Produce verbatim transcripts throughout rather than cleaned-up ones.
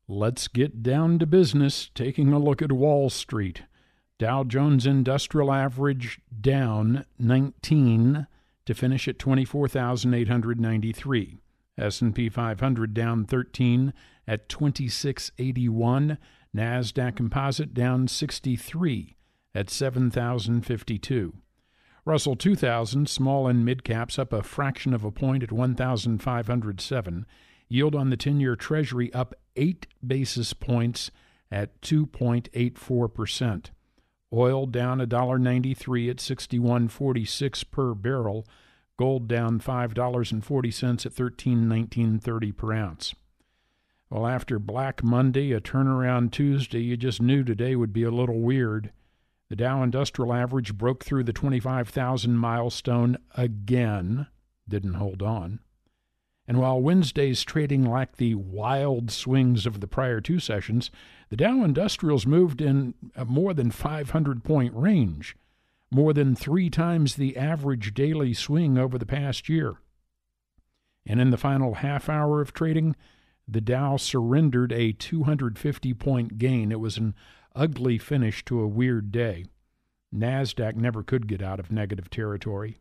Let's get down to business, taking a look at Wall Street. Dow Jones Industrial Average down nineteen to finish at twenty-four thousand eight hundred ninety-three. S and P five hundred down thirteen at twenty-six eighty-one. NASDAQ Composite down sixty-three at seven thousand fifty-two. Russell two thousand, small and mid caps, up a fraction of a point at one thousand five hundred seven. Yield on the ten-year Treasury up eight basis points at two point eight four percent. Oil down one dollar ninety-three at sixty-one forty-six per barrel. Gold down five dollars and forty cents at thirteen nineteen thirty per ounce. Well, after Black Monday, a turnaround Tuesday, you just knew today would be a little weird. The Dow Industrial Average broke through the twenty-five thousand milestone again. Didn't hold on. And while Wednesday's trading lacked the wild swings of the prior two sessions, the Dow Industrials moved in a more than five hundred point range, more than three times the average daily swing over the past year. And in the final half hour of trading, the Dow surrendered a two hundred fifty point gain. It was an ugly finish to a weird day. NASDAQ never could get out of negative territory.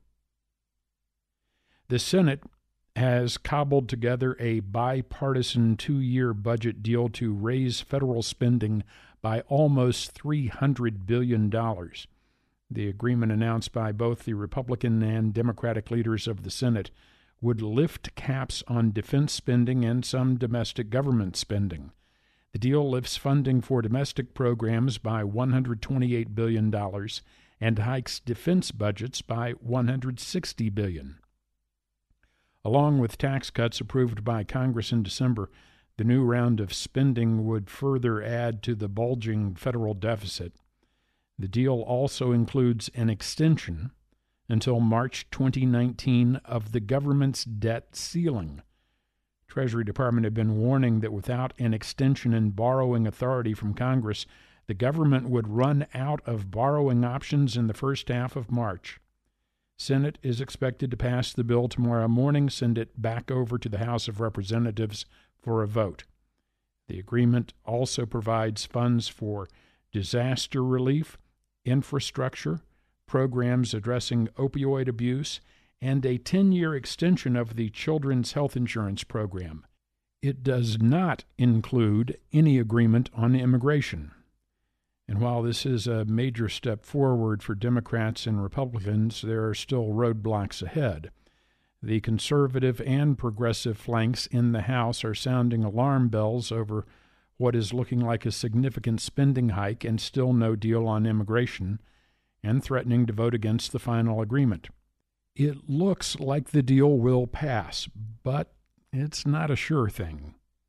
The Senate has cobbled together a bipartisan two-year budget deal to raise federal spending by almost three hundred billion dollars. The agreement, announced by both the Republican and Democratic leaders of the Senate, would lift caps on defense spending and some domestic government spending. The deal lifts funding for domestic programs by one hundred twenty-eight billion dollars and hikes defense budgets by one hundred sixty billion dollars. Along with tax cuts approved by Congress in December, the new round of spending would further add to the bulging federal deficit. The deal also includes an extension until March twenty nineteen of the government's debt ceiling. Treasury Department had been warning that without an extension in borrowing authority from Congress, the government would run out of borrowing options in the first half of March. Senate is expected to pass the bill tomorrow morning, send it back over to the House of Representatives for a vote. The agreement also provides funds for disaster relief, infrastructure, programs addressing opioid abuse, and a ten-year extension of the Children's Health Insurance Program. It does not include any agreement on immigration. And while this is a major step forward for Democrats and Republicans, there are still roadblocks ahead. The conservative and progressive flanks in the House are sounding alarm bells over what is looking like a significant spending hike and still no deal on immigration, and threatening to vote against the final agreement. It looks like the deal will pass, but it's not a sure thing.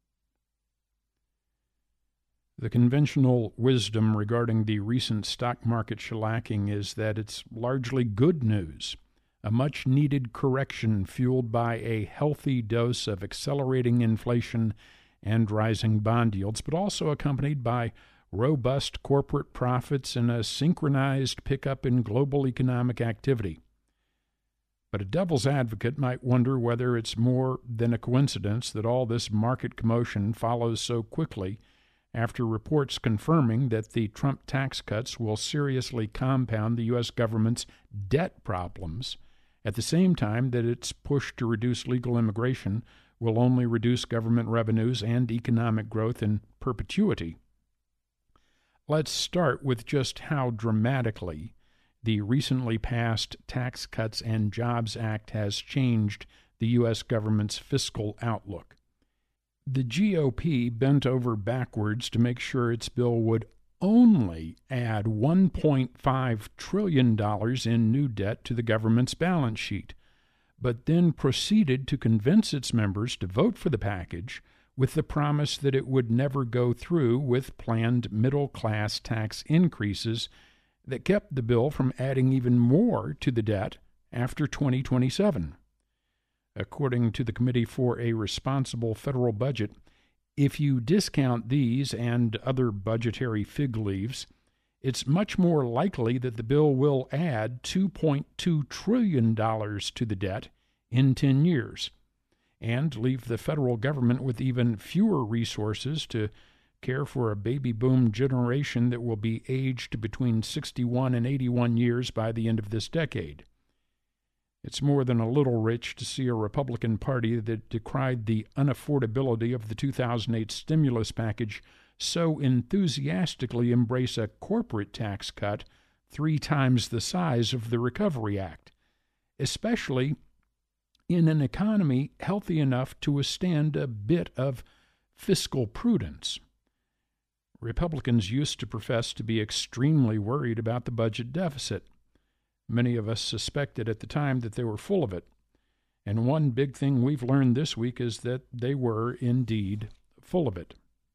The conventional wisdom regarding the recent stock market shellacking is that it's largely good news, a much-needed correction fueled by a healthy dose of accelerating inflation and rising bond yields, but also accompanied by robust corporate profits and a synchronized pickup in global economic activity. But a devil's advocate might wonder whether it's more than a coincidence that all this market commotion follows so quickly after reports confirming that the Trump tax cuts will seriously compound the U S government's debt problems, at the same time that its push to reduce legal immigration will only reduce government revenues and economic growth in perpetuity. Let's start with just how dramatically the recently passed Tax Cuts and Jobs Act has changed the U S government's fiscal outlook. The G O P bent over backwards to make sure its bill would only add one point five trillion dollars in new debt to the government's balance sheet, but then proceeded to convince its members to vote for the package with the promise that it would never go through with planned middle-class tax increases that kept the bill from adding even more to the debt after twenty twenty-seven. According to the Committee for a Responsible Federal Budget, if you discount these and other budgetary fig leaves, it's much more likely that the bill will add two point two trillion dollars to the debt in ten years. and leave the federal government with even fewer resources to care for a baby boom generation that will be aged between sixty-one and eighty-one years by the end of this decade. It's more than a little rich to see a Republican Party that decried the unaffordability of the two thousand eight stimulus package so enthusiastically embrace a corporate tax cut three times the size of the Recovery Act, especially in an economy healthy enough to withstand a bit of fiscal prudence. Republicans used to profess to be extremely worried about the budget deficit. Many of us suspected at the time that they were full of it. And one big thing we've learned this week is that they were indeed full of it.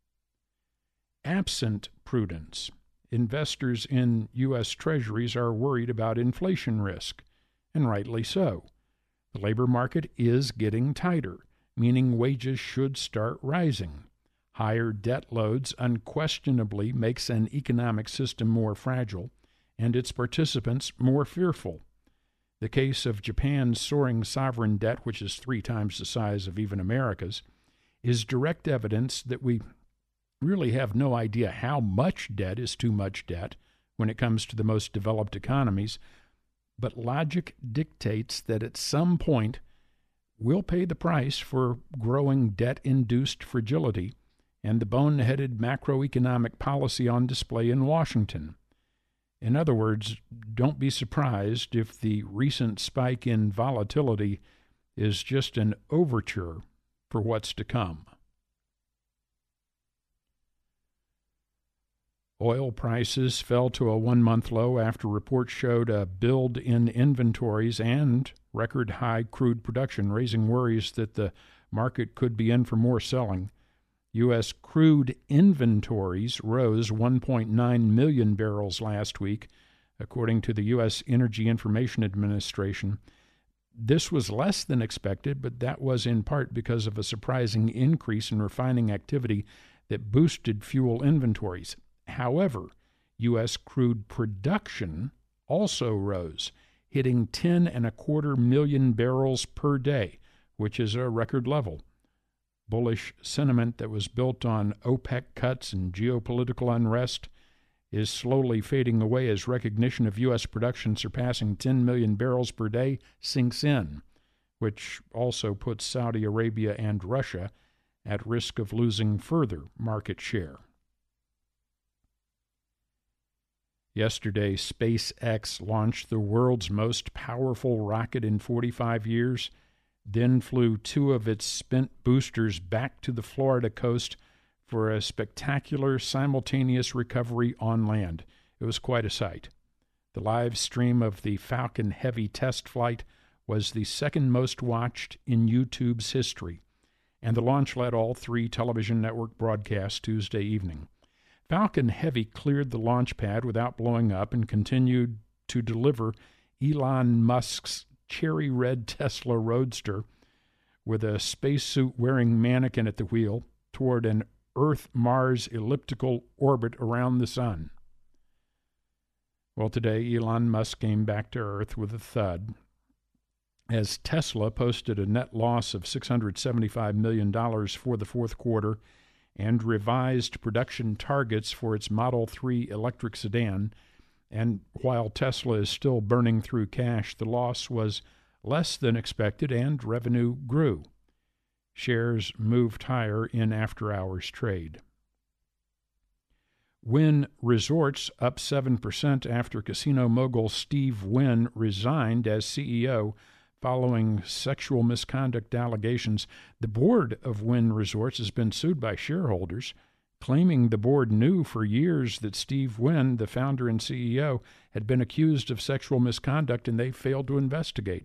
Absent prudence, investors in U S Treasuries are worried about inflation risk, and rightly so. The labor market is getting tighter, meaning wages should start rising. Higher debt loads unquestionably makes an economic system more fragile and its participants more fearful. The case of Japan's soaring sovereign debt, which is three times the size of even America's, is direct evidence that we really have no idea how much debt is too much debt when it comes to the most developed economies, but logic dictates that at some point we'll pay the price for growing debt-induced fragility and the boneheaded macroeconomic policy on display in Washington. In other words, don't be surprised if the recent spike in volatility is just an overture for what's to come. Oil prices fell to a one-month low after reports showed a build in inventories and record-high crude production, raising worries that the market could be in for more selling. U S crude inventories rose one point nine million barrels last week, according to the U S Energy Information Administration. This was less than expected, but that was in part because of a surprising increase in refining activity that boosted fuel inventories. However, U S crude production also rose, hitting ten and a quarter million barrels per day, which is a record level. Bullish sentiment that was built on OPEC cuts and geopolitical unrest is slowly fading away as recognition of U S production surpassing ten million barrels per day sinks in, which also puts Saudi Arabia and Russia at risk of losing further market share. Yesterday, SpaceX launched the world's most powerful rocket in forty-five years, then flew two of its spent boosters back to the Florida coast for a spectacular simultaneous recovery on land. It was quite a sight. The live stream of the Falcon Heavy test flight was the second most watched in YouTube's history, and the launch led all three television network broadcasts Tuesday evening. Falcon Heavy cleared the launch pad without blowing up and continued to deliver Elon Musk's cherry red Tesla Roadster with a spacesuit-wearing mannequin at the wheel toward an Earth-Mars elliptical orbit around the sun. Well, today Elon Musk came back to Earth with a thud, as Tesla posted a net loss of six hundred seventy-five million dollars for the fourth quarter and revised production targets for its Model three electric sedan. And while Tesla is still burning through cash, the loss was less than expected and revenue grew. Shares moved higher in after-hours trade. Wynn Resorts up seven percent after casino mogul Steve Wynn resigned as C E O following sexual misconduct allegations. The board of Wynn Resorts has been sued by shareholders, claiming the board knew for years that Steve Wynn, the founder and C E O, had been accused of sexual misconduct and they failed to investigate.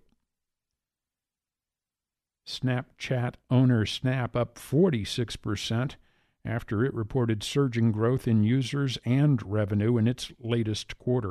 Snapchat owner Snap up forty-six percent after it reported surging growth in users and revenue in its latest quarter.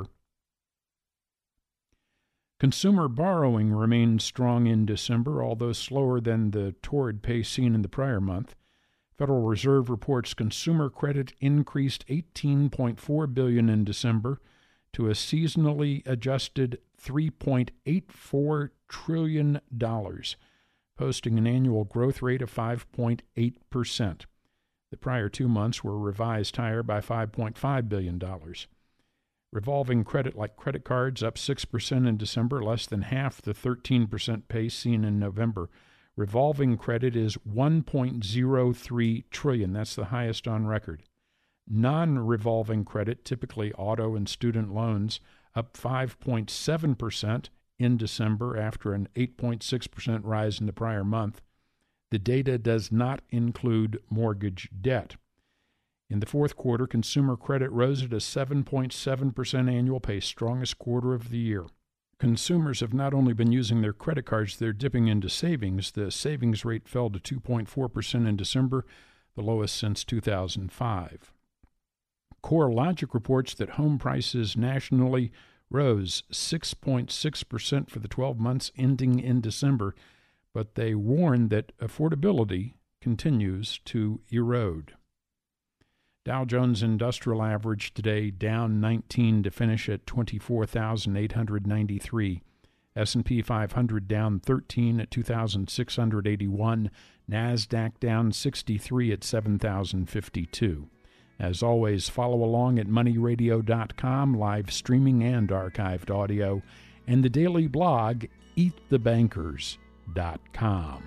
Consumer borrowing remained strong in December, although slower than the torrid pace seen in the prior month. Federal Reserve reports consumer credit increased eighteen point four billion dollars in December to a seasonally adjusted three point eight four trillion dollars, posting an annual growth rate of five point eight percent. The prior two months were revised higher by five point five billion dollars. Revolving credit like credit cards up six percent in December, less than half the thirteen percent pace seen in November. Revolving credit is one point zero three trillion dollars. That's the highest on record. Non-revolving credit, typically auto and student loans, up five point seven percent in December after an eight point six percent rise in the prior month. The data does not include mortgage debt. In the fourth quarter, consumer credit rose at a seven point seven percent annual pace, strongest quarter of the year. Consumers have not only been using their credit cards, they're dipping into savings. The savings rate fell to two point four percent in December, the lowest since two thousand five. CoreLogic reports that home prices nationally rose six point six percent for the twelve months ending in December, but they warn that affordability continues to erode. Dow Jones Industrial Average today down nineteen to finish at twenty-four thousand eight hundred ninety-three. S and P five hundred down thirteen at two thousand six hundred eighty-one. NASDAQ down sixty-three at seven thousand fifty-two. As always, follow along at money radio dot com, live streaming and archived audio, and the daily blog, eat the bankers dot com.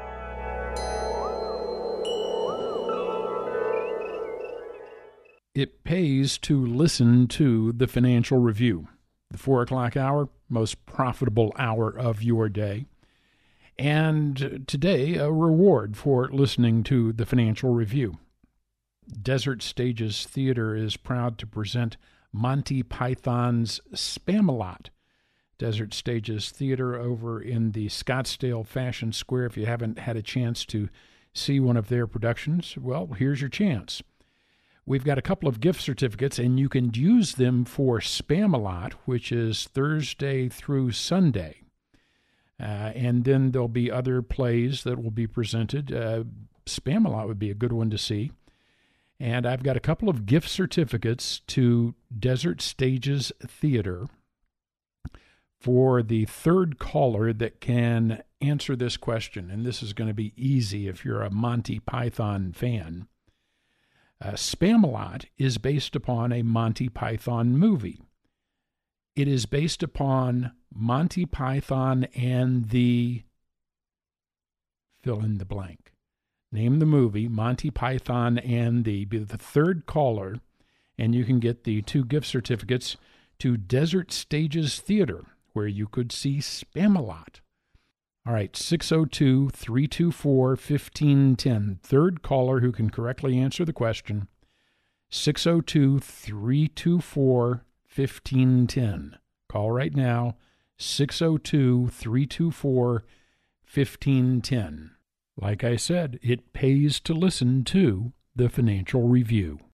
It pays to listen to the Financial Review. The four o'clock hour, most profitable hour of your day. And today, a reward for listening to the Financial Review. Desert Stages Theater is proud to present Monty Python's Spamalot. Desert Stages Theater over in the Scottsdale Fashion Square. If you haven't had a chance to see one of their productions, well, here's your chance. We've got a couple of gift certificates, and you can use them for Spamalot, which is Thursday through Sunday. Uh, and then there'll be other plays that will be presented. Uh, Spamalot would be a good one to see. And I've got a couple of gift certificates to Desert Stages Theater for the third caller that can answer this question. And this is going to be easy if you're a Monty Python fan. Uh, Spamalot is based upon a Monty Python movie. It is based upon Monty Python and the fill in the blank. Name the movie, Monty Python and the, be the third caller, and you can get the two gift certificates to Desert Stages Theater, where you could see Spamalot. All right, six oh two, three two four, one five one zero. Third caller who can correctly answer the question, six oh two, three two four, one five one zero. Call right now, six oh two, three two four, one five one zero. Like I said, it pays to listen to the Financial Review.